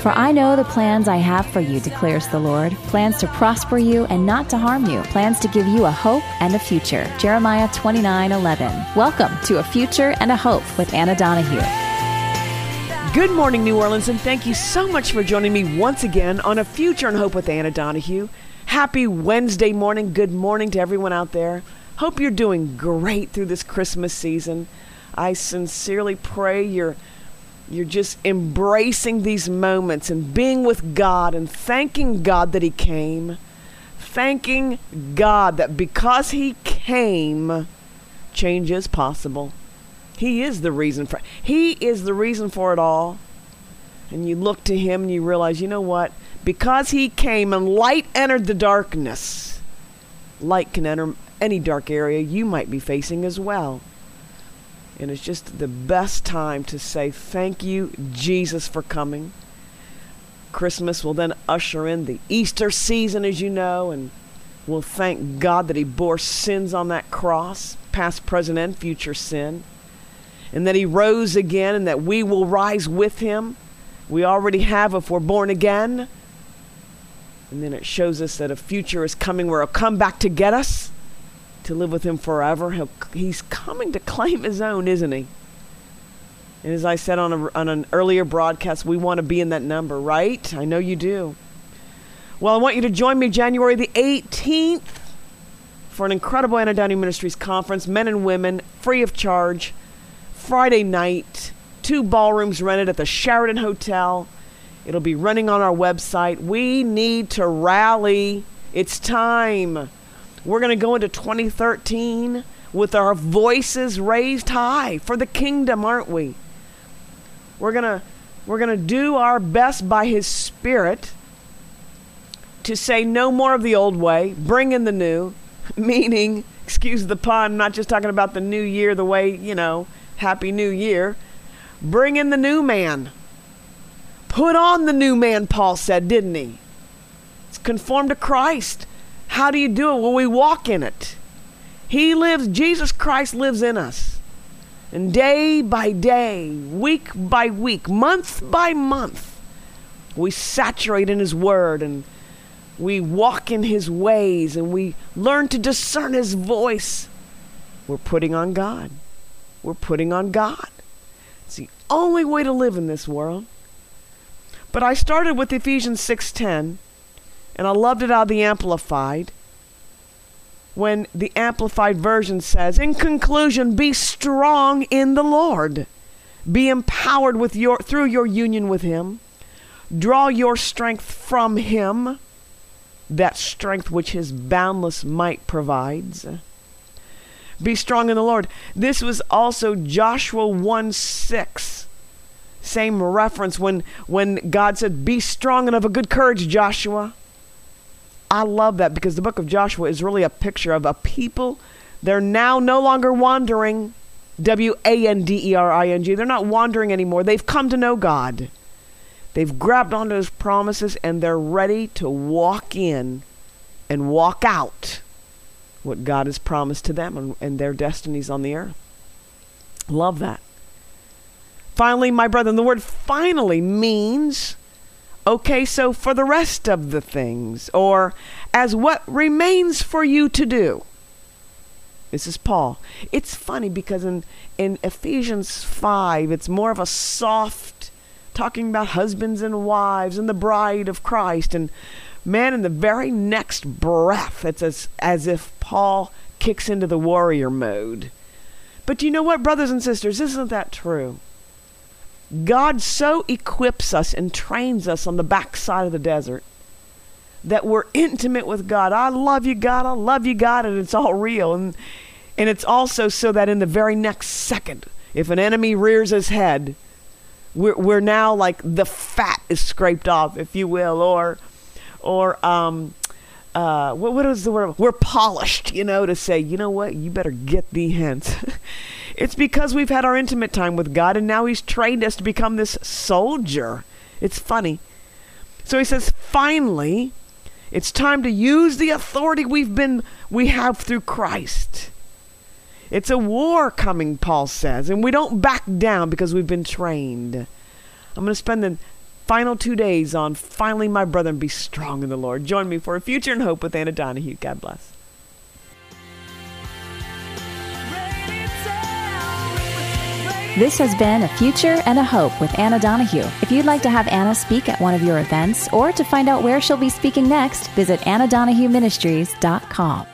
For I know the plans I have for you, declares the Lord, plans to prosper you and not to harm you, plans to give you a hope and a future. Jeremiah 29:11. Welcome to A Future and a Hope with Anna Donahue. Good morning, New Orleans, and thank you so much for joining me once again on A Future and Hope with Anna Donahue. Happy Wednesday morning. Good morning to everyone out there. Hope you're doing great through this Christmas season. I sincerely pray you're just embracing these moments and being with God and thanking God that He came. Thanking God that because He came, change is possible. He is the reason for it all. And you look to Him and you realize, you know what? Because He came and light entered the darkness, light can enter any dark area you might be facing as well. And it's just the best time to say thank you, Jesus, for coming. Christmas will then usher in the Easter season, as you know, and we'll thank God that He bore sins on that cross, past, present, and future sin, and that He rose again and that we will rise with Him. We already have if we're born again. And then it shows us that a future is coming where He'll come back to get us, to live with Him forever. He's coming to claim His own, isn't He? And as I said on an earlier broadcast, we want to be in that number, right? I know you do. Well, I want you to join me January the 18th for an incredible Anna Donahue Ministries conference, men and women, free of charge, Friday night, 2 ballrooms rented at the Sheraton Hotel. It'll be running on our website. We need to rally. It's time. We're going to go into 2013 with our voices raised high for the kingdom, aren't we? We're going to do our best by His Spirit to say no more of the old way, bring in the new, meaning, excuse the pun, I'm not just talking about the new year the way, Happy New Year. Bring in the new man. Put on the new man, Paul said, didn't he? It's conformed to Christ. How do you do it? Well, we walk in it. He lives, Jesus Christ lives in us. And day by day, week by week, month by month, we saturate in His Word and we walk in His ways and we learn to discern His voice. We're putting on God. We're putting on God. It's the only way to live in this world. But I started with Ephesians 6:10. And I loved it out of the Amplified, when the Amplified version says, in conclusion, be strong in the Lord. Be empowered through your union with Him. Draw your strength from Him, that strength which His boundless might provides. Be strong in the Lord. This was also Joshua 1:6. Same reference when God said, be strong and of a good courage, Joshua. I love that because the book of Joshua is really a picture of a people. They're now no longer wandering, wandering. They're not wandering anymore. They've come to know God. They've grabbed onto His promises and they're ready to walk in and walk out what God has promised to them and their destinies on the earth. Love that. Finally, my brethren, the word finally means, okay, so for the rest of the things, or as what remains for you to do. This is Paul. It's funny because in Ephesians 5, it's more of a soft, talking about husbands and wives and the bride of Christ. And man, in the very next breath, it's as if Paul kicks into the warrior mode. But you know what, brothers and sisters, isn't that true? God so equips us and trains us on the backside of the desert that we're intimate with God. I love you, God. I love you, God. And it's all real. And it's also so that in the very next second, if an enemy rears his head, we're now like the fat is scraped off, if you will, or what is the word? We're polished, to say, you know what? You better get thee hence. It's because we've had our intimate time with God, and now He's trained us to become this soldier. It's funny. So He says, finally, it's time to use the authority we have through Christ. It's a war coming, Paul says, and we don't back down because we've been trained. I'm going to spend the final 2 days on Finally My Brethren Be Strong in the Lord. Join me for A Future and Hope with Anna Donahue. God bless. This has been A Future and a Hope with Anna Donahue. If you'd like to have Anna speak at one of your events or to find out where she'll be speaking next, visit AnnaDonahueMinistries.com.